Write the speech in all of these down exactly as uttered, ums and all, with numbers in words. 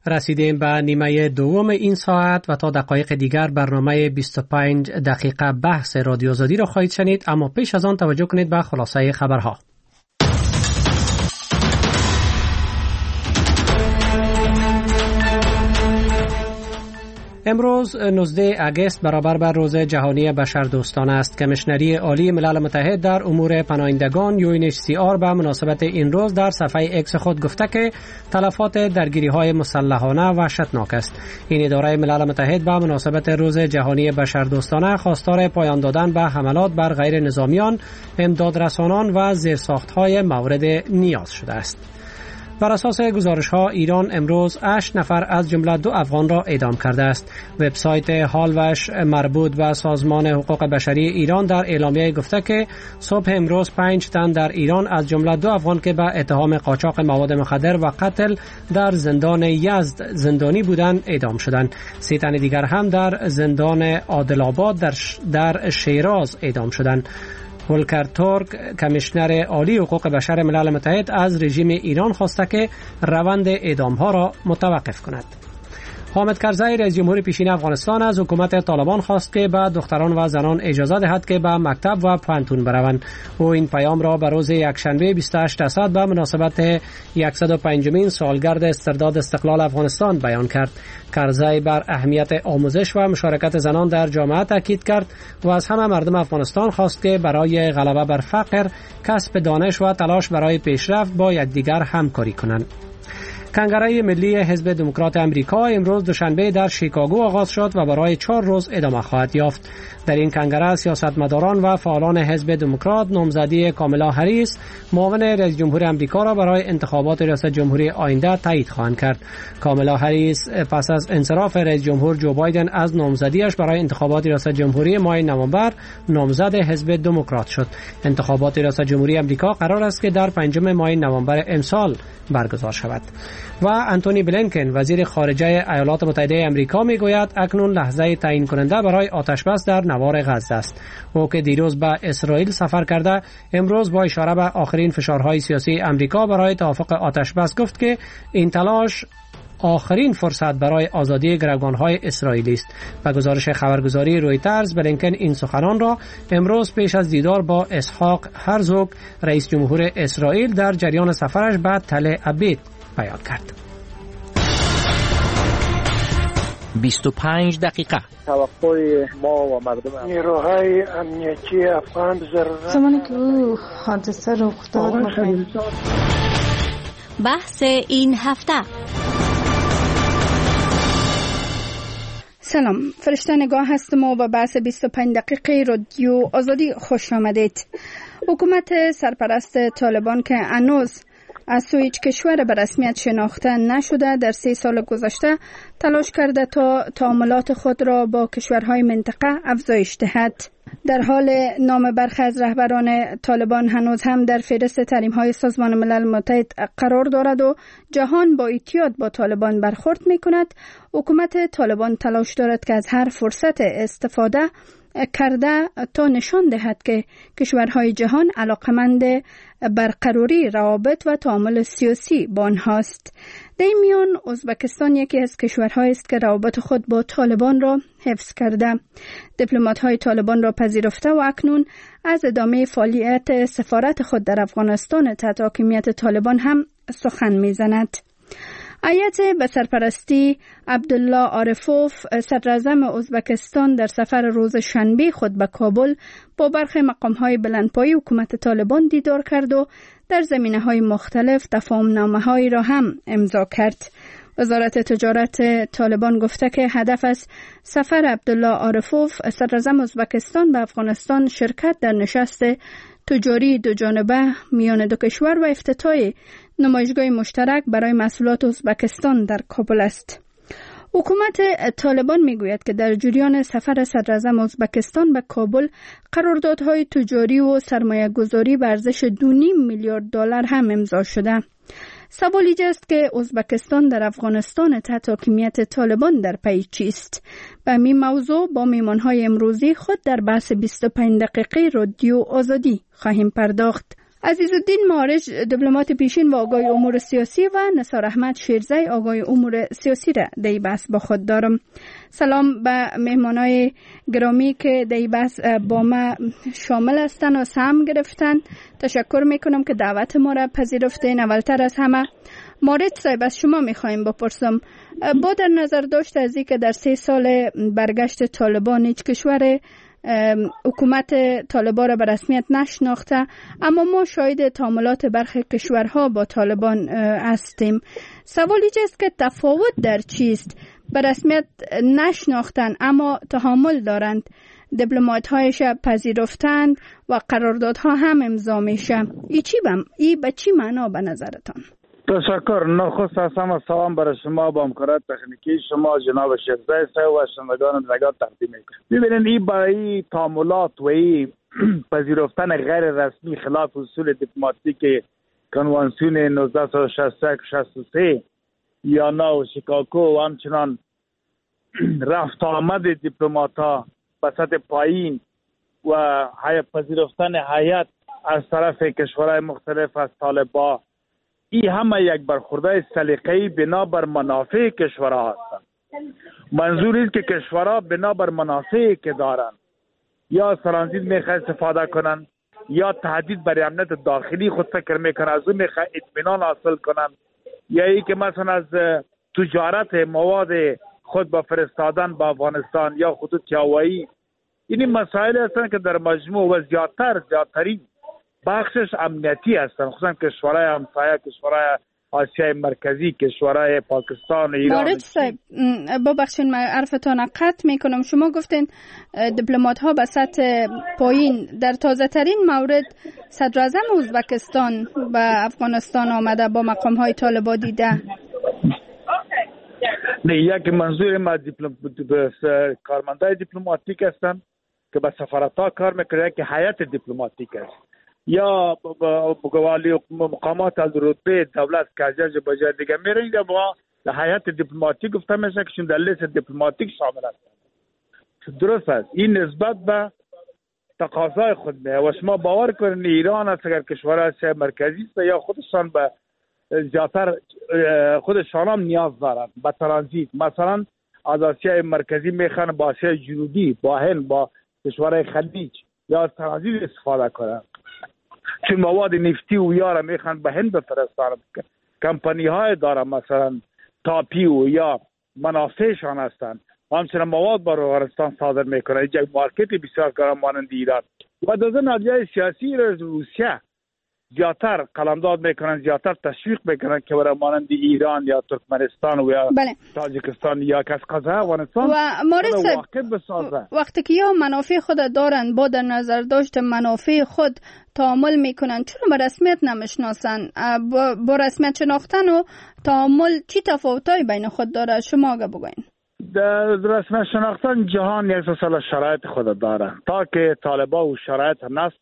رسیدیم به نیمه دوم این ساعت و تا دقایق دیگر برنامه بیست و پنج دقیقه بحث رادیو آزادی را خواهید شنید، اما پیش از آن توجه کنید به خلاصه خبرها. امروز نوزده اگست برابر بر روز جهانی بشردوستانه است. کمیشنری عالی ملل متحد در امور پناهندگان یو ان اچ سی آر به مناسبت این روز در صفحه اکس خود گفته که تلفات درگیری‌های مسلحانه وحشتناک است. این اداره ملل متحد به مناسبت روز جهانی بشردوستانه خواستار پایان دادن به حملات بر غیر نظامیان، امدادرسانان و زیرساخت‌های مورد نیاز شده است. بر اساس گزارش‌ها ایران امروز هشت نفر از جمله دو افغان را اعدام کرده است. وبسایت هالوش مربوط به سازمان حقوق بشری ایران در اعلامیه گفته که صبح امروز پنج تن در ایران از جمله دو افغان که به اتهام قاچاق مواد مخدر و قتل در زندان یزد زندانی بودند اعدام شدند. سه تن دیگر هم در زندان عادل آباد در, در شیراز اعدام شدند. هولکر تورک کمیشنر عالی حقوق بشر ملل متحد از رژیم ایران خواسته که روند اعدام‌ها را متوقف کند. حامد کرزی رئیس جمهور پیشین افغانستان از حکومت طالبان خواست که به دختران و زنان اجازه دهد که به مکتب و پوهنتون بروند. او این پیام را به روز یکشنبه بیست و هشت اسد به مناسبت صد و پنجمین سالگرد استرداد استقلال افغانستان بیان کرد. کرزی بر اهمیت آموزش و مشارکت زنان در جامعه تاکید کرد و از همه مردم افغانستان خواست که برای غلبه بر فقر، کسب دانش و تلاش برای پیشرفت با یکدیگر همکاری کنند. کنگره ملی حزب دموکرات امریکا امروز دوشنبه در شیکاگو آغاز شد و برای چهار روز ادامه خواهد یافت. در این کنگره سیاستمداران و فعالان حزب دموکرات نامزدی کامالا هریس معاون رئیس جمهور امریکا را برای انتخابات ریاست جمهوری آینده تایید خواهند کرد. کامالا هریس پس از انصراف رئیس جمهور جو بایدن از نامزدیش برای انتخابات ریاست جمهوری ماه نوامبر نامزد حزب دموکرات شد. انتخابات ریاست جمهوری امریکا قرار است که در پنجم ماه نوامبر امسال برگزار شود. و انتونی بلینکن وزیر خارجه ایالات متحده امریکا میگوید اکنون لحظه تعیین کننده برای آتشبس در نوار غزه است. او که دیروز به اسرائیل سفر کرده امروز با اشاره به آخرین فشارهای سیاسی امریکا برای توافق آتشبس گفت که این تلاش آخرین فرصت برای آزادی گروگان‌های اسرائیلی است. به گزارش خبرگزاری رویترز بلینکن این سخنان را امروز پیش از دیدار با اسحاق هرزوگ رئیس جمهور اسرائیل در جریان سفرش به تل ابیب بیان کرد. بیست و پنج دقیقه توقع ما و مردم نیروهای امنیتی افغان ضرورت زمانی که او حادثه رخ داد بحث این هفته. سلام، فرشته نگاه هستم و به بحث بیست و پنج دقیقه رادیو آزادی خوش آمدید. حکومت سرپرست طالبان که هنوز از سوی هیچ کشور به رسمیت شناخته نشده در سه سال گذشته تلاش کرده تا تعاملات خود را با کشورهای منطقه افزایش دهد. در حال نام برخی از رهبران طالبان هنوز هم در فهرست تحریم‌های سازمان ملل متحد قرار دارد و جهان با احتیاط با طالبان برخورد می‌کند، حکومت طالبان تلاش دارد که از هر فرصت استفاده کرده تا نشان دهد که کشورهای جهان علاقمند برقراری روابط و تعامل سیاسی با آنهاست. در این میان ازبکستان یکی از کشورهایی است که روابط خود با طالبان را حفظ کرده. دیپلمات‌های طالبان را پذیرفته و اکنون از ادامه فعالیت سفارت خود در افغانستان تحت حاکمیت طالبان هم سخن می‌زند. هیئت به سرپرستی عبدالله عارفوف صدراعظم ازبکستان در سفر روز شنبه خود به کابل با برخی مقام‌های بلندپایه حکومت طالبان دیدار کرد و در زمینه‌های مختلف تفاهم‌نامه‌هایی را هم امضا کرد. وزارت تجارت طالبان گفته که هدف از سفر عبدالله عارفوف صدراعظم ازبکستان به افغانستان شرکت در نشست تجاری دو جانبه میان دو کشور و افتتاح نمایشگاه مشترک برای محصولات ازبکستان در کابل است. حکومت طالبان میگوید که در جریان سفر صدراعظم ازبکستان به کابل قراردادهای تجاری و سرمایه گذاری به ارزش دو و نیم میلیارد دلار هم امضا شده. سوال ایجاست که ازبکستان در افغانستان تحت حاکمیت طالبان در پی چیست؟ به این موضوع با میهمان‌های امروزی خود در بحث بیست و پنج دقیقه رادیو آزادی خواهیم پرداخت. عزیزالدین مارج دیپلمات پیشین و آگاه امور سیاسی و نثار احمد شیرزی آگاه امور سیاسی را در بحث با خود دارم. سلام به مهمانای گرامی که در بحث با ما شامل هستند و سهم گرفتن. تشکر میکنم که دعوت ما را پذیرفتین. اولتر از همه مارج صاحب از شما میخوایم بپرسم، با در نظر داشت از اینکه در سه سال برگشت طالبان هیچ کشور حکومت طالبان را به رسمیت نشناخته، اما ما شاهد تعاملات برخی کشورها با طالبان هستیم. سوال اینجاست که تفاوت در چیست؟ به رسمیت نشناختن اما تعامل دارند، دیپلمات هایش پذیرفتند و قراردادها هم امضا میشه. ای چی بم ای به چی معنا به نظرتان؟ تشکر. نخست از همه سلام برای شما با همکاران تکنیکی شما جناب شیرزی صاحب و شنوندگان نگاه تقدیم میکنم. ببینید این برای تعاملات و این پذیرفتن غیر رسمی خلاف اصول دیپلماتیک کنوانسیون نوزده صد و شصت و یک شصت و سه یا نو شیکاگو و همچنان رفت آمد دیپلمات‌ها به سطح پایین و هیئت پذیرفتن هیئت از طرف کشورهای مختلف از طالبان، این همه یک برخورده سلیقه‌ای بنا بر منافع کشورها هستند. منظور است که کشورها بنا بر منافعی که دارند یا ترانزیت میخواد استفاده کنند یا تهدید برای امنیت داخلی خود فکر میکنند، از اون میخواد اطمینان حاصل کنند، یا ای که مثلا از تجارت مواد خود با فرستادن با افغانستان یا خطوط هوایی. این مسائل هستند که در مجموع و زیادتر زیادترین بخشش امنیتی هستند، خصوصا کشورهای همسایه، کشورهای آسیای مرکزی، کشورهای پاکستان، ایران. مارج صاحب ببخشید من حرفتان قطع میکنم. شما گفتین دیپلمات ها به سطح پایین، در تازه ترین مورد صدر اعظم ازبکستان به افغانستان آمده با مقام های طالبان دیده. نه، یک منظور ما دیپلم کارمندای دیپلماتیک هستند که به سفارت ها کار میکنه که هیئت دیپلماتیک است یا بگوالی مقامات از رتبه دولت که از جای جای دیگه میرن یا با هیئت دیپلماتیک گفته میشه که در لیست دیپلماتیک شامل هستند. درست است. این نسبت به تقاضای خود میه و شما باور کنید ایران است اگر کشور آسیای مرکزی است یا خودشان به زیادتر خودشان هم نیاز دارند به ترانزیت، مثلا از آسیای مرکزی میخوان با آسیای جنوبی، با هند، با کشورهای خلیج یا از ترانزیت استفاده کنند، چون مواد نفتی و یارا میخوان به هند بفرستند. کمپانی های دارن مثلا تاپیو یا منافعشان هستند، همچنین مواد بر افغانستان صادر میکنه. یک مارکت بسیار کارم مانند ایران و در نتیجه سیاسی روسیه زیادتر قلمداد میکنن، زیادتر تشویق میکنن که برای مانند ایران یا ترکمنستان و یا بله. تاجیکستان یا کشقزه افغانستان و مارج وقتی که یا منافع خود دارن با در نظر داشت منافع خود تعامل میکنن، چرا به رسمیت نمیشناسن؟ با, با رسمیت شناختن و تعامل چی تفاوتایی بین خود داره؟ شما آگه بگوین. در رسمیت شناختن جهان یک سال شرایط خود داره تا که طالبان و شرایط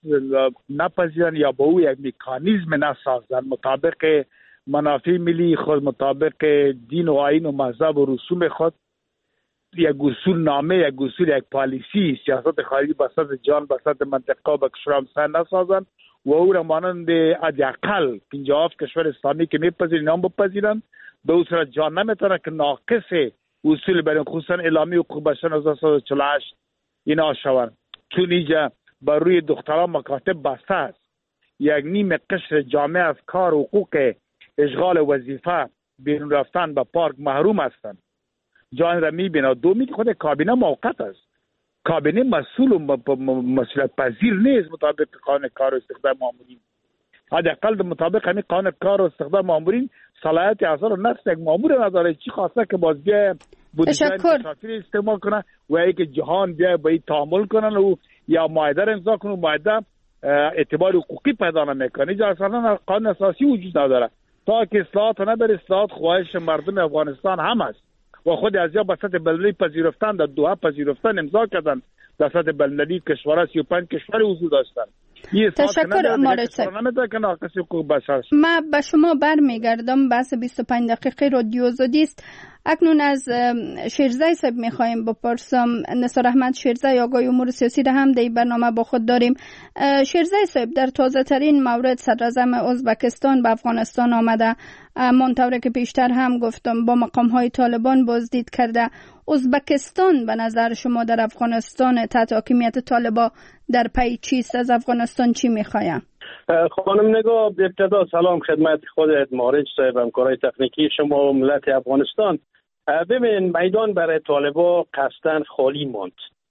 نپذیرن یا با او یک مکانیزم نسازن مطابق منافع ملی خود، مطابق دین و آیین و مذهب و رسوم خود، یک اصول نامه، یک اصول، یک پالیسی سیاست خارجی بساط جان بساط منطقه و کشور همسایه نسازن و او را مانند حداقل پنجاه کشور اسلامی که میپذیرن نام بپذیرن، به او صورت جان نمیتونه که ناقص اصول برای خصوصا اعلامی حقوق بشر هزار و سیصد و چهل و هشت اینا شوند، چون اینجا بر روی دختران مکاتب بسته است. یک نیم قشر جامعه از کار و حقوق اشغال وظیفه بیرون رفتن به پارک محروم هستند. جان را میبینه. دومی خود کابینه موقت است. کابینه مسئول و مسئولیت پذیر نیست مطابق قانون کار و استخدام مامورین. حداقل مطابق همین قانون کار و استخدام مامورین صلاحیت اصلا نفس یک مامور نداره. چی خواسته که باز بیا بودجه انتشاراتی استعمال کنه و اینکه جهان بیا با این تعامل کنن و یا معاهده را امضا کنه و معاهده اعتبار حقوقی پیدا نمیکنه. اینجا اصلا قانون اساسی وجود نداره. تا که اصلاحات نداره، اصلاحات خواهش مردم افغانستان هم است و خود از یا به سطح بلدی پذیرفتن، در دوحه پذیرفتن امضا کردن، در سطح بلدی کشورها سی و پنج کشور حضور داشتن. تشکر مارج صاحب. ما به شما برمیگردم. بحث بیست و پنج دقیقه رادیو آزادی است. اکنون از شیرزای صاحب میخوایم بپرسم. نثار احمد شیرزای آگاهی امور سیاسی را هم در برنامه با خود داریم. شیرزای صاحب، در تازه ترین مورد صدراعظم ازبکستان به افغانستان آمده، منطوره که پیشتر هم گفتم با مقام های طالبان بازدید کرده. ازبکستان به نظر شما در افغانستان تحت حاکمیت طالبان در پی چیست؟ از افغانستان چی میخوایم؟ خانم نگاه، ابتدا سلام خدمت خودت، مارج صاحب، همکارای تکنیکی شما و ملت افغانستان. ببین، میدان برای طالبا قصداً خالی ماند.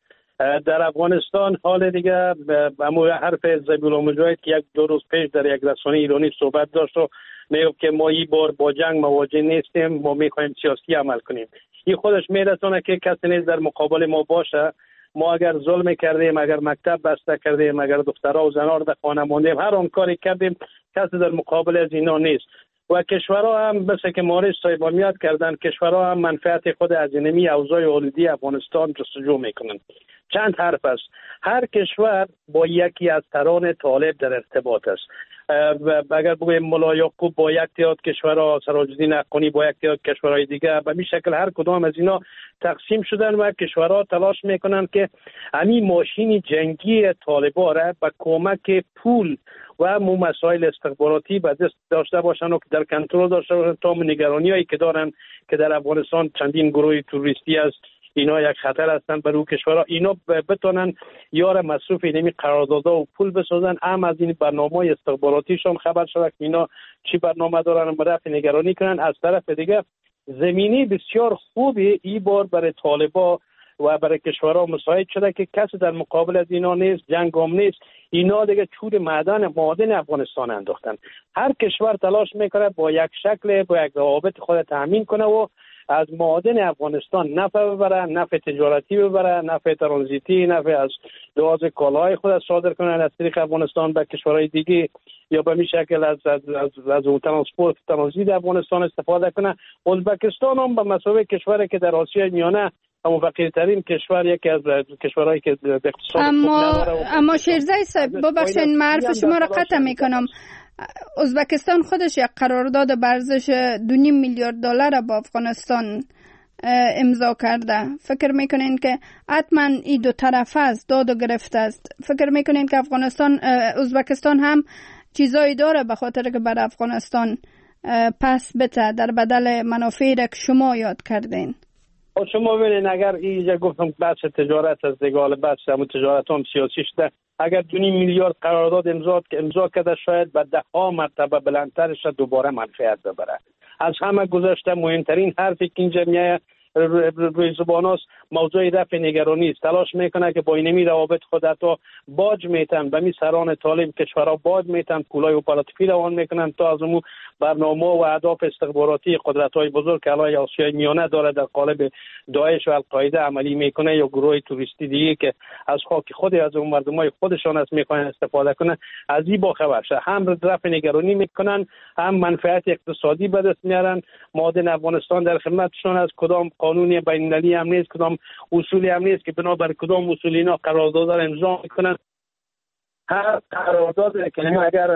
در افغانستان حال دیگه همون حرف ذبیح الله مجاهد که یک دو روز پیش در یک رسانه ایرانی صحبت داشت و میگفت که ما این بار با جنگ مواجه نیستیم، ما میخوایم سیاسی عمل کنیم. این خودش میرسونه که کسی نیست در مقابل ما باشه. ما اگر ظلم کردیم، اگر مکتب بسته کردیم، اگر دخترها و زنها رو در خانه ماندیم، هر آن کاری کردیم، کسی در مقابل از اینا نیست. و کشورها هم مثل که مارش صاحب میاد کردن، کشورها هم منفعت خود از اینمی اوضاع آلودی افغانستان جستجو میکنن. چند حرف است. هر کشور با یکی از تران طالب در ارتباط است. اگر بگویم ملا یعقوب با یک تعداد کشورها، سراج الدین حقانی با یک تعداد کشورهای دیگه، به این شکل هر کدام از اینا تقسیم شدن و کشورها تلاش میکنن که همین ماشین جنگی طالبا را با کمک پول و مو مسائل استخباراتی به دست داشته باشن و در کنترل داشته باشن تا نگرانی‌هایی که دارن که در افغانستان چندین گروه توریستی است، اینا یک خطر هستند برای کشورها، اینا بتونن یار مصروف اینمی قراردادها و پول بسازن. هم از این برنامه‌های استخباراتیشون خبر شده که اینا چی برنامه دارن و رفع نگرانی کنن. از طرف دیگه زمینی بسیار خوبی این بار برای طالبا و برای کشورها مساعد شده که کسی در مقابل از اینا نیست، جنگ هم نیست. اینا دیگه چور معدن معادن افغانستان انداختن. هر کشور تلاش میکنه با یک شکل با یک روابط خود تامین کنه و از معادن افغانستان نفع ببره، نفع تجارتی ببره، نفع ترانزیتی، نفع از لحاظ کالاهای خود صادر کنن از طریق افغانستان به کشورهای دیگه، یا به می شکل از از از, از ترانسپورت ترانزیت افغانستان استفاده کنه. ازبکستان هم به مثابه کشوری که در آسیای میانه اما فقیرترین کشور، یکی از کشورهایی که به اقتصاد اما اما شیرزای صاحب ببخشید معرف شما را قطع میکنم. ازبکستان خودش یک قرارداد ارزش دو نیم میلیارد دلار با افغانستان امضا کرده. فکر میکنین که حتما این دو طرف است، داد و گرفت است؟ فکر میکنین که افغانستان ازبکستان هم چیزایی داره به خاطر که بر افغانستان پس بته در بدل منافعی را که شما یاد کردین؟ شما ببینید، اگر اینجا گفتم بحث تجارت از دگال بحث همون تجارت هم سیاسی شده، اگر دو نیم میلیارد قرارداد امضا امضا کرده شاید به ده ها مرتبه بلندترش دوباره منفعت ببره. از همه گذشته مهمترین حرفی که اینجا میایه روی زبان است موضوع رفع نگرانی است. تلاش میکنه که با اینمی روابط خود حتی باج میتن به می سران طالب کشورها باج میتن، پولای اپراتیفی روان میکنن تا از اون برنامه و اهداف استخباراتی قدرت‌های بزرگ که الان آسیای میانه داره در قالب داعش و القاعده عملی میکنه یا گروه توریستی دیگه که از خاک خود از اون مردمای خودشان از میخوان استفاده کنن، از این با خبر شه. هم رفع نگرانی میکنن، هم منفعت اقتصادی به دست میارن. معادن افغانستان در خدمتشون از کدام قانونی بین‌المللی هم نیست، کدام اصولی هم نیست که بنابر کدام اصولی اینا قرارداد را امضا میکنن. هر قرارداد که اگر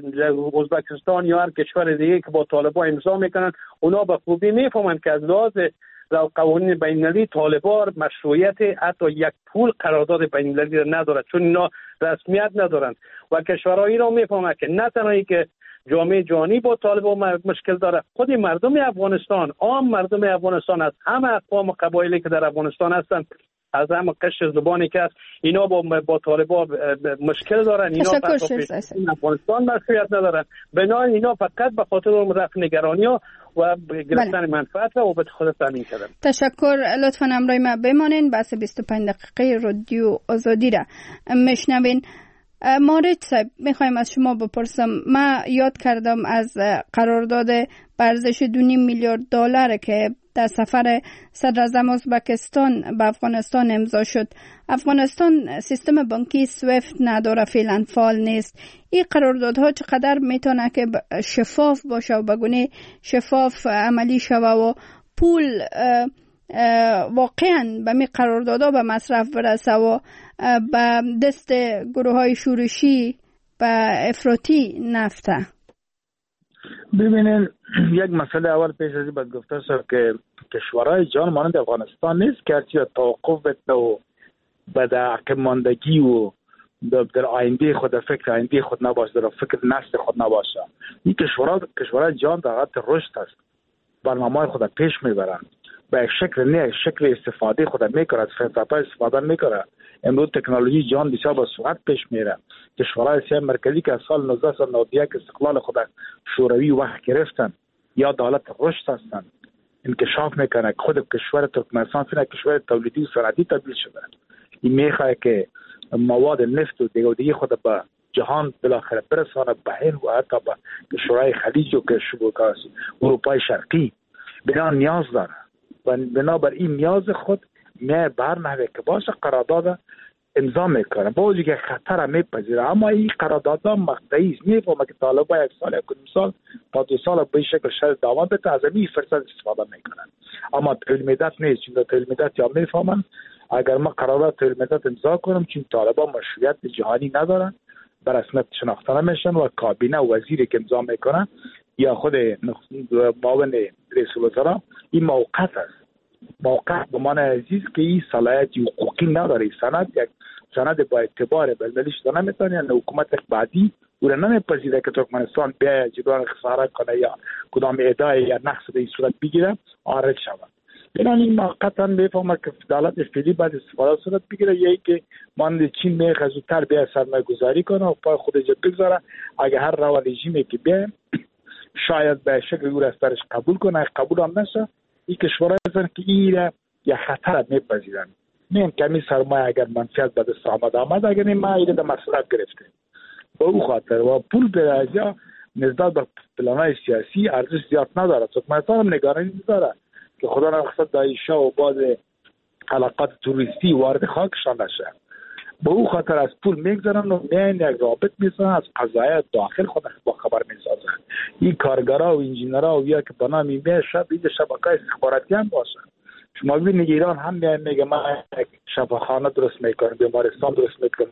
ازبکستان یا هر کشور دیگه که با طالبان امضا میکنن، اونا به خوبی میفهمن که از لحاظ قوانین بین‌المللی طالبان مشروعیت حتی یک پول قرارداد بین‌المللی را نداره، چون اینا رسمیت ندارن. و کشورهایی را میفهمن که نه تنهایی که جامعه جهانی با طالبان مشکل داره، خود مردم افغانستان، عام مردم افغانستان، از همه اقوام و قبایلی که در افغانستان هستن، از همه قشر زبانی که هست، اینا با با طالبان مشکل دارن. اینا افغانستان مشروعیت ندارن. بنابراین اینا فقط به خاطر رفع نگرانی ها و گرفتن منفعت و به خود تامین کردن. تشکر. لطفاً همراه ما بمانین. بحث بیست و پنج دقیقه رادیو آزادی را میشنوین. مارج صاحب، میخوایم از شما بپرسم. ما یاد کردم از قرارداد ارزش دو نیم میلیارد دلار که در سفر صدراعظم ازبکستان به افغانستان امضا شد. افغانستان سیستم بانکی سویفت نداره، فعلا فعال نیست. این قراردادها چقدر میتونه که شفاف باشه و بگونه شفاف عملی شوه و پول واقعا به می قراردادها به مصرف برسه و به دست گروه های شورشی و افراطی نفته؟ ببینین، یک مسئله اول پیش از این باید گفته شد که کشورهای جان مانند افغانستان نیست که هرچی توقف بده و به در عقب ماندگی و در آینده خود فکر آینده خود نباشه، در فکر نسل خود نباشه. این کشورها کشورهای جان در حالت رشد است، برنامه خود پیش میبرند، به شکل نه شکل استفاده خود میکنه، از فرصت‌ها استفاده میکنه. امروز تکنولوژی جان بسیار با سرعت پیش میره. کشورهای آسیای مرکزی که از سال نوزده صد و نود و یک استقلال خود شوروی وقت گرفتن یا در حالت رشد هستند، انکشاف میکنه. خود کشور ترکمنستان فعلا کشور تولیدی و صنعتی تبدیل شده. این میخواد که مواد نفت و دیگه دیگه خود به جهان بالاخره برسانه، به هند و حتی به کشورهای خلیج و کشورهای اروپای شرقی. بنا نیاز داره و بنابر این نیاز خود می برنامه که باشه قرارداد امضا میکنه، با وجودی که خطر میپذیره، اما این قراردادها مقطعی است. میفهمه که طالبان یک سال یک سال تا دو سال به شکل شرط دوام بده، از این فرصت استفاده میکنن. اما طول مدت نیست، چون طول مدت یا میفهمن اگر ما قرارداد طول مدت امضا کنم، چون طالبان مشروعیت جهانی ندارن، به رسمیت شناخته نمیشن و کابینه و وزیری که امضا میکنن یا خود معاون رئیس الوزراء این موقت است. موقت به معنی عزیز که این صلاحیت حقوقی نداره. سند یک سند با اعتبار بلبلی شده نمیتونه، یعنی حکومت بعدی او را نمیپذیره که ترکمنستان به جبران خسارت کنه یا کدام ادعای یا نقص به این صورت بگیره آرد شود. این موقتا میفهمه که دولت فعلی بعد استفاده صورت بگیره، یا که مانند چین میخواد زودتر به سرمایه گذاری کنه و پای خود جد بگذاره. اگه هر روا رژیمی که بیه شاید به شکل او را از درش قبول کنه، قبول هم نشه، این کشورها هستن که این یا خطر میپذیرن. نیم کمی سرمایه اگر منفعت به دست آمد آمد، اگر این ما ایره در مصرف گرفته به او خاطر و پول به ازیا نسبت به پلانهای سیاسی ارزش زیاد نداره. ترکمنستان هم نگرانی داره که خدا نخواست داعش‌ها و بعض علاقات توریستی وارد خاکشان نشه. به او خاطر از پول میگذارن و میان یک رابط میسازن، از قضایای داخل خود با خبر میسازن. این کارگرها و انجینرها و یا که بنا میبینه شب این شبکه‌های استخباراتی هم باشن. شما ببینید ایران هم میان میگه ما یک شفاخانه درست میکنیم، بیمارستان درست میکنیم،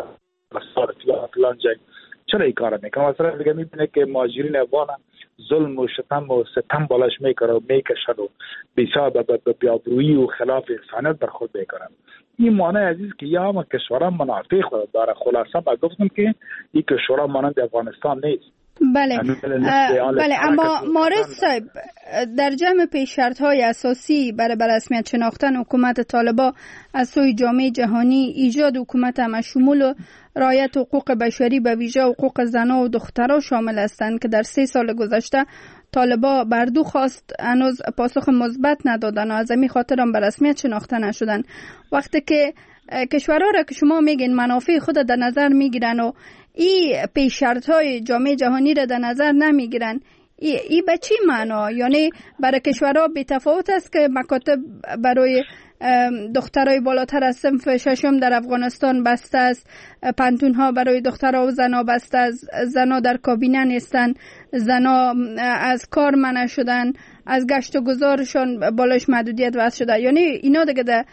مسار فلان فلان جای. چرا این کارا میکنه؟ مثلا دیگه میبینه که مهاجرین افغان ظلم و ستم و ستم بالاش میکنه و میکشن و بسیار به بیابرویی و خلاف انسانیت بر خود میکنن. این معنی عزیز که یا ما کشورها منافع خود داره. خلاصه با گفتم که این کشورها مانند افغانستان نیست. بله بله اما مارس صاحب، در جمع پیش شرط های اساسی برای رسمیت شناختن حکومت طالبان از سوی جامعه جهانی ایجاد حکومت همشمول و رعایت حقوق بشری به ویژه حقوق زنان و دختران شامل هستند که در سه سال گذشته طالبان بر دو خواست هنوز پاسخ مثبت ندادن و از همین خاطر هم به رسمیت شناخته نشدن. وقتی که کشورها را که شما میگین منافع خود در نظر میگیرن و این پیش شرط های جامعه جهانی را در نظر نمیگیرن، ای, ای به چی معنا؟ یعنی برای کشورها بی تفاوت است که مکاتب برای دخترای بالاتر از صنف ششم در افغانستان بسته است، پانتون ها برای دخترها و زنا بسته است، زنا در کابینه نیستن، زنا از کار منع شدن، از گشت و گذارشان بالاش محدودیت وضع شده. یعنی اینا دیگه در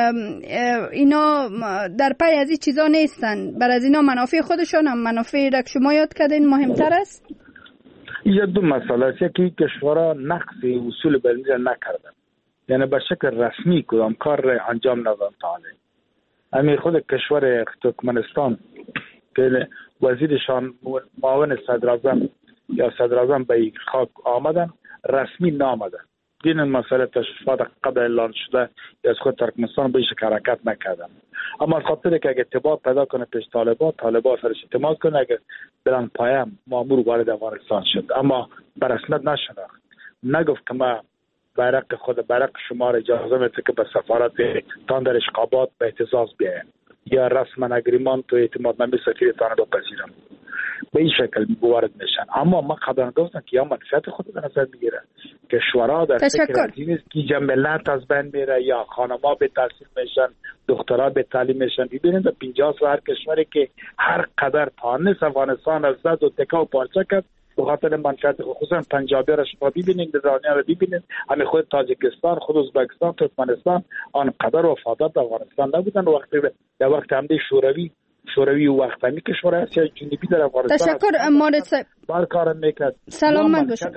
اینا در پی از این چیزا نیستن. بر از اینا منافع خودشان هم منافع را که شما یاد کردین مهمتر است. یه دو مسئله است که کشورها نقض اصول بلندی نکردن، یعنی به شکل رسمی کدام کار انجام ندادن. تا همین خود کشور ترکمنستان که وزیرشان معاون صدراعظم یا صدراعظم به خاک آمدن رسمی نامدن. این مسئله تشریفات قبل اعلان شده از خود ترکمنستان به شکل حرکت نکردن. اما خاطر که اگه اعتبار پیدا کنه پیش طالبان، طالبان سرش اعتماد کنه، اگه بلند پایم مامور وارد افغانستان شد، اما به رسمیت نشناخت، نگفت که ما بیرق خود بیرق شما را اجازه میده که به سفارت تان در اشقابات به اعتزاز بیاین یا رسما اگریمان تو اعتماد نمی سفیر تان رو پذیرم، به این شکل وارد میشن. اما ما قبلا گفتم که یا منفعت خود به نظر میگیره که شورا در فکر از این است که جملت از بین میره یا خانما به تحصیل میشن، دخترها به تعلیم میشن. ببینید در پنجاه سال هر کشوری که هر قدر تانست افغانستان از زد و تکا و پارچه کرد به خاطر منفعت خصوصا پنجابی را شما ببینید، ایرانی را ببینید، همه خود تاجیکستان، خود ازبکستان، ترکمنستان آن قدر وفادار به افغانستان نبودن. وقتی در وقت حمله شوروی شوروی و وقت همی کشور آسیا جنوبی در افغانستان. تشکر مارد صاحب. بار کار میکرد. سلامت باشین.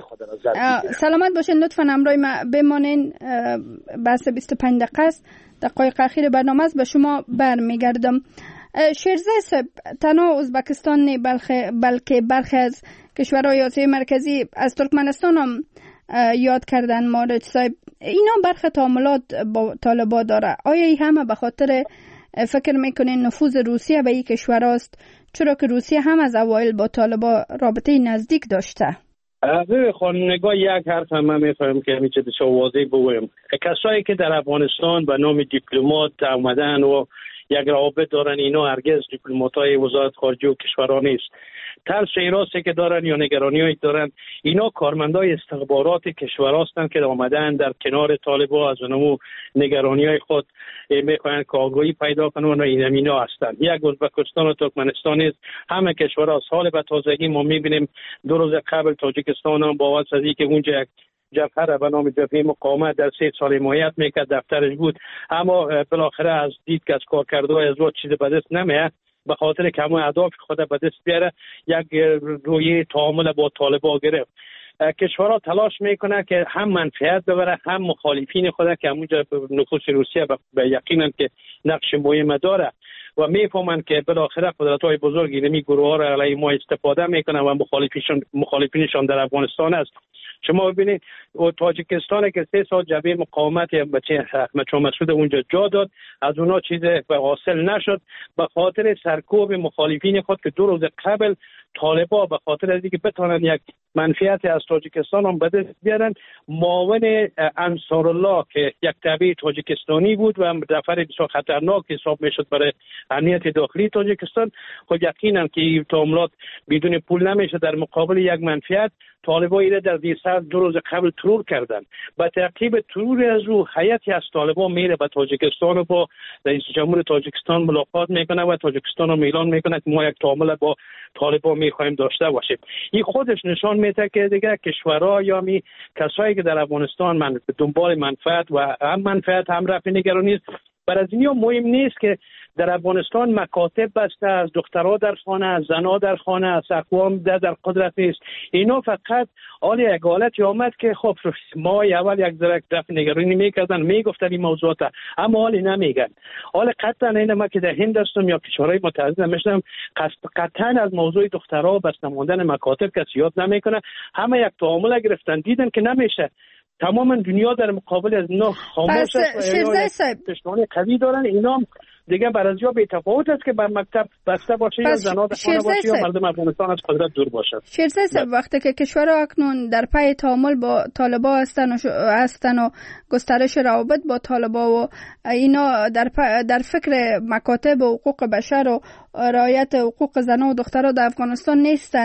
سلامت باشین. لطفاً همراه ما بمانین. بحث بیست و پنج دقیقه است. دقایق اخیر برنامه است. به شما برمیگردم. شیرزه صاحب، تنها ازبکستان نه بلکه برخی از کشورهای آسیای مرکزی از ترکمنستان هم یاد کردن مارد صاحب. اینا برخی تعاملات با طالبان داره. آیا این همه به خاطر فکر میکنین نفوذ روسیه به این کشور است، چرا که روسیه هم از اوایل با طالبان رابطه نزدیک داشته؟ به خانم نگاه یک حرف هم من میفهم که همیشه بسیار واضح بگویم. کسایی که در افغانستان به نام دیپلمات آمدن و یک روابط دارن، اینا هرگز دیپلمات‌های وزارت خارجه و کشورها نیست. ترس ایراستی که دارن یا نگرانی‌هایی دارن، اینا کارمندای استخبارات کشور هستند که آمدن در کنار طالبان از اونمو نگرانی‌های خود میخواهند که آگاهی پیدا کنن و این اینا هستند. یک ازبکستان و ترکمنستان نیست، همه کشورها از حال به تازگی ما می‌بینیم. دو روز قبل تاجیکستان هم با واسه اینکه اونجا جبهه به نام جبهه مقاومت در سه سال حمایت میکرد، دفترش بود، اما بالاخره از دید که از کارکردهای از وقت چیز به دست نمیاد، به خاطر که همون اهداف خود به دست بیاره یک رویه تعامل با طالبان گرفت. کشورها تلاش میکنه که هم منفعت ببره هم مخالفین خود که همونجا نفوذ روسیه به یقینا که نقش مهم داره و میفهمن که بالاخره قدرت‌های بزرگ اینمی گروه‌ها را علیه ما استفاده میکنن و مخالفینشون مخالفینشون در افغانستان است. شما ببینید تاجیکستان که سه سال جبهه مقاومت بچه احمد شاه مسعود اونجا جا داد، از اونا چیز حاصل نشد به خاطر سرکوب مخالفین خود که دو روز قبل طالبان به خاطر از اینکه بتونن یک منفعت از تاجیکستان هم به دست بیارن، معاون انصارالله که یک تابع تاجیکستانی بود و دفعه بسیار خطرناک حساب میشد برای امنیت داخلی تاجیکستان، خود یقینا که این تعاملات بدون پول نمیشه. در مقابل یک منفعت طالبان ایره در دیسر دو روز قبل ترور کردن. با تعقیب ترور از او هیئتی از طالبان میره به تاجیکستان و با رئیس جمهور تاجیکستان ملاقات میکنه و تاجیکستان رو اعلان میکنه که ما یک تعامل با طالبان میخوایم داشته باشیم. این خودش نشان میده که دیگه کشورها یا می کسایی که در افغانستان من دنبال منفعت و هم منفعت هم رفع نگرانی است، برای از اینیا مهم نیست که در افغانستان مکاتب بسته، از دخترها در خانه، از زنها در خانه، از اقوام در, در قدرت نیست. اینا فقط حال یک حالتی آمد که خب ما اول یک ذره رفع نگرانی میکردن، میگفتن این موضوعات، اما حالی نمیگن. حال قطعا این ما که در هند هستم یا کشورهای متعدد میشم، قطعا از موضوع دخترها بسته ماندن مکاتب کسی یاد نمیکنه. همه یک تعامل گرفتن، دیدن که نمیشه. تماما دنیا در مقابل از اینا خاموش است. پشتوانه قوی دارن. اینا دیگه برازیا به تفاوت است که بر مکتب بسته باشه یا زنان در خانه باشه یا مردم افغانستان از قدرت دور باشه. شیرزه صاحب، وقتی که کشورها اکنون در پی تعامل با طالبان هستن و هستن و گسترش روابط با طالبان و اینا در در فکر مکاتب و حقوق بشر و رعایت حقوق زنان و دخترها در افغانستان نیستن،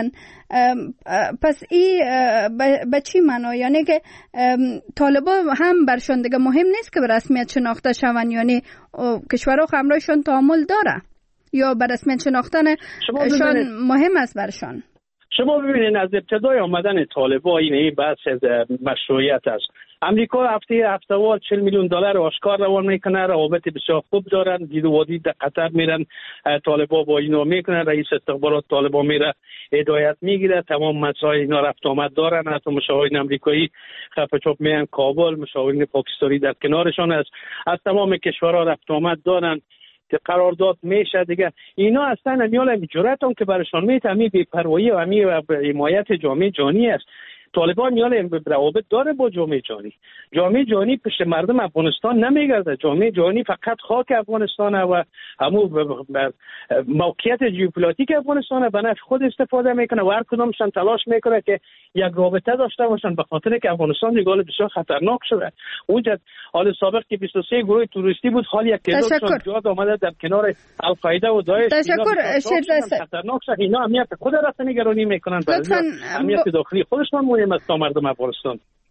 پس این به چی معنا؟ یعنی که طالبان هم برشان دیگه مهم نیست که به رسمیت شناخته شون، یعنی کشورها همراهشان تعامل داره یا به رسمیت شناختنشان مهم است برشان؟ شما ببینید از ابتدای آمدن طالبان این بحث مشروعیت است. امریکا هفته هفته‌وار چهل میلیون دلار آشکار روان میکنه، روابط بسیار خوب دارن، دید و وادی در قطر میرن، طالبان با اینا میکنن، رئیس استخبارات طالبان میره هدایت میگیره، تمام مسائل اینا رفت آمد دارن، حتی مشاورین امریکایی خفه چوب میان کابل، مشاورین پاکستانی در کنارشان است، از تمام کشورها رفت آمد دارن که قرارداد میشه دیگه. اینا اصلا امیال جرأتون که برشان میته همی بی‌پروایی و همی حمایت جامعه جهانی است. طالبان میال روابط داره با جامعه جهانی. جامعه جهانی پشت مردم افغانستان نمیگرده. جامعه جهانی فقط خاک افغانستان و همون موقعیت ژئوپلیتیک افغانستان به نفع خود استفاده میکنه و هر کدومشون تلاش میکنه که یک رابطه داشته باشن، به خاطر که افغانستان دیگه بسیار خطرناک شده. اونجا حال سابق که بیست و سه گروه توریستی بود، حال یک تعدادشون جا آمده در کنار القاعده و داعش. تشکر شیرزه. خطرناک شده. اینا امنیت خود را نگرانی میکنن، امنیت داخلی خودشون مهم است تا مردم افغانستان.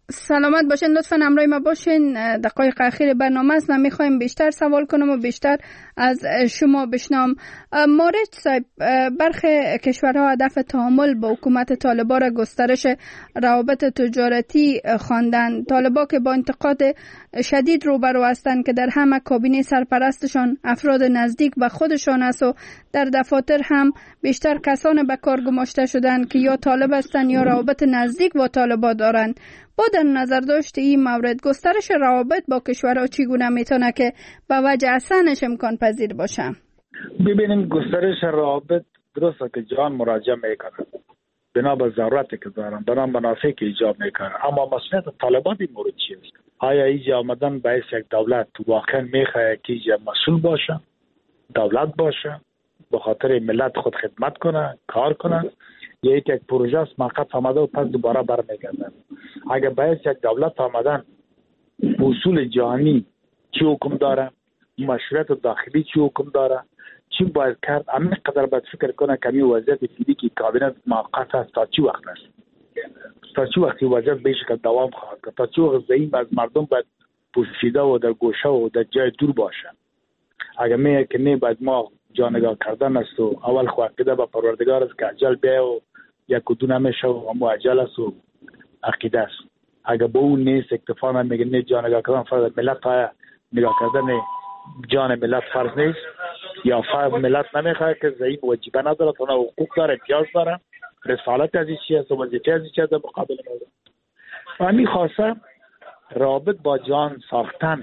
سلامت باشین، لطفاً همراه ما باشین. دقایق اخیر برنامه است و میخوایم بیشتر سوال کنم و بیشتر از شما بشنوم. مارج صاحب، برخی کشورها هدف تعامل با حکومت طالبان را گسترش روابط تجارتی خواندند. طالبان که با انتقاد شدید روبرو هستند که در همه کابینه سرپرستشان افراد نزدیک به خودشان است و در دفاتر هم بیشتر کسان به کار گماشته شدند که یا طالب هستند یا روابط نزدیک با طالبان دارند. با در نظر داشت این مورد، گسترش روابط با کشورها چگونه میتونه که به وجه اصلش امکان پذیر باشه؟ ببینیم گسترش روابط درسته که جهان مراجعه میکنه بنا به ضرورتی که دارن، بنا منافعی که ایجاب میکنه، اما مسئولیت طالبان این مورد چیست؟ آیا اینجا آمدن باعث یک دولت واقعا میخواه که اینجا مسئول باشه، دولت باشه، به خاطر ملت خود خدمت کنه، کار کنه، یا یک یک پروژه است موقت آمده و پس دوباره برمیگردن؟ اگر باید یک دولت آمدن اصول جهانی چی حکم داره، مشروعیت داخلی چی حکم داره، چی باید کرد، همین قدر باید فکر کنه که این وضعیت فعلی که کابینه موقت است تا چی وقت است، تا چی وقتی وضعیت به شکل دوام خواهد کرد، تا چی وقت ضعیف از مردم باید پوشیده و در گوشه و در جای دور باشه. اگر میگه که نه باید ما جانگاه کردن است و اول خواهد کده به پروردگار است که اجل بیا و یک و دو نمیشه و اما اجل است و عقیده است. اگر با اون نیست اکتفا نمیگه نه جانگاه کردن فرض ملت های نگاه کردن جان ملت فرض نیست، یا فرض ملت نمیخواه که ضعیف وجیبه نداره، تنها حقوق داره، امتیاز داره، رسالت از این چیز و وظیفه از این چیز در مقابل مورد. و همین خواسته رابط با جان ساختن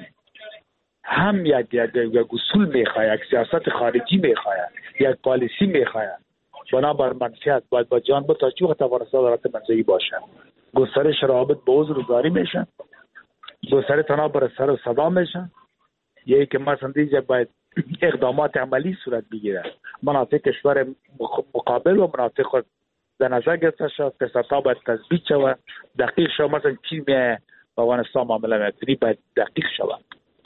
هم یک یک اصول میخواه، یک سیاست خارجی میخواه، یک پالیسی میخواه. بنابر منفیت باید با جان با تا چی وقت افغانستان دارد منزعی باشه. گسترش روابط با عذر زاری میشه، گسترش تنها بر سر و صدا میشه، یکی که مثلا دیگه باید اقدامات عملی صورت بگیره، مناطق کشور مقابل و مناطق خود در نظر گرفته شد، فرصت‌ها باید تثبیت شود، دقیق شود. مثلا چین به افغانستان معامله میکنی باید دقیق شود.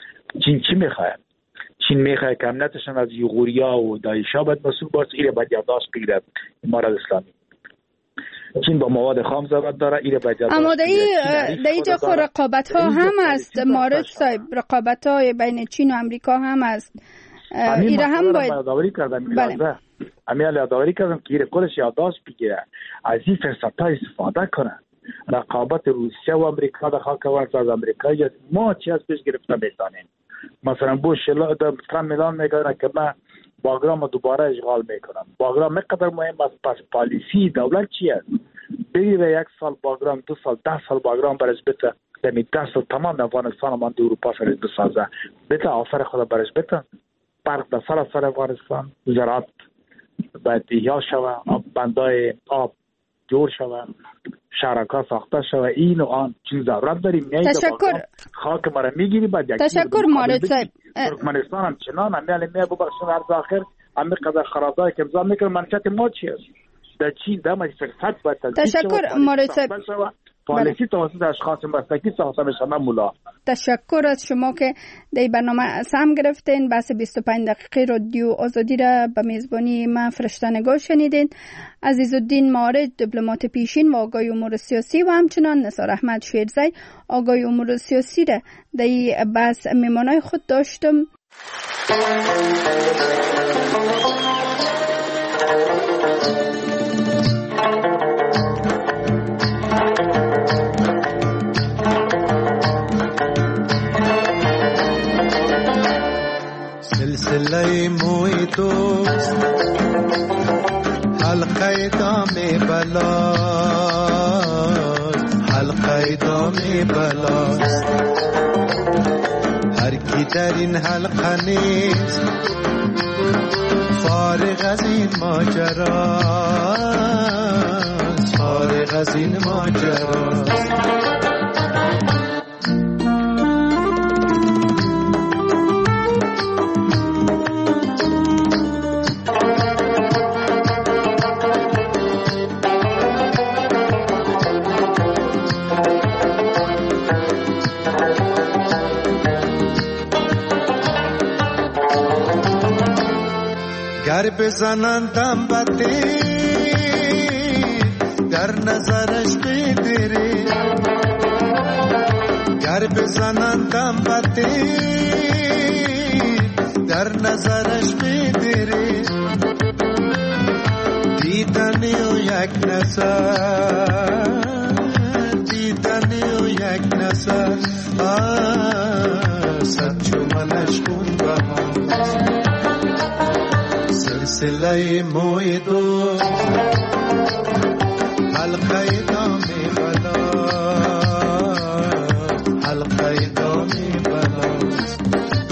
چین چی میخواه؟ چین میخواه که امنیتشان از یغوریا و داعشا باید مسئول باشه، اینه باید یادداشت بگیره امارت اسلامی. چین با مواد خام ضرورت داره، اینه باید یادداشت اما در اینجا خود رقابت ها هم است مارج صاحب، رقابت های بین چین و امریکا هم است. ایره هم باید یادآوری کردم میلازه امیال یادآوری کردم که ایره کلش یادداشت بگیره، از این فرصت ها استفاده کنه. رقابت روسیه و امریکا در خاک افغانستان از امریکا ما چی از پیش گرفته میتونیم. مثلا بوش ترامپ اعلان میکنه که من باگرام دوباره اشغال میکنم. باگرام مقدر مهم است، پس پالیسی دولت چی است؟ بگیره یک سال باگرام، دو سال، ده سال باگرام برش بته، دمی ده سال تمام افغانستان من دو اروپا سر بسازه، بته آفر خود برش بته، برق در سر سر افغانستان، زراعت باید احیا شوه، بندای آب جور شوه، شرکا ساخته شوه، این و آن چیز ضرورت داریم. تشکر. خاک مرا میگیری بعد یک تشکر مارج صاحب. ترکمنستان هم چنان همیال میه ببخشون عرض آخر همه قدر خرابداری که امضا میکنه منشأت ما چی است؟ در چین دم فرصت باید تزدید شود. تشکر مارج صاحب. پالیسی توسط اشخاص مستقی ساخته میشه مولا. تشکر از شما که در برنامه سهم گرفتین. بحث بیست و پنج دقیقه رادیو آزادی را به میزبانی من فرشته نگاه شنیدین. عزیزالدین مارج، دیپلمات پیشین و آگاه امور سیاسی، و همچنان نثار احمد شیرزی، آگاه امور سیاسی را در این بحث میمانای خود داشتم. سلسله موی دوست حلقه دام بلاست، حلقه دام بلاست. هر کی در این حلقه نیست فارغ از این ماجراست، فارغ از این ماجراست. گر بزنندم بدی در نظرش بدری، گر بزنندم بده در نظرش میدری دیدنی و یک نظر دیدنی و یک نظر صد چومنش کن بها سلسله موی دو حلقه دامی بلا حلقه دامی بلا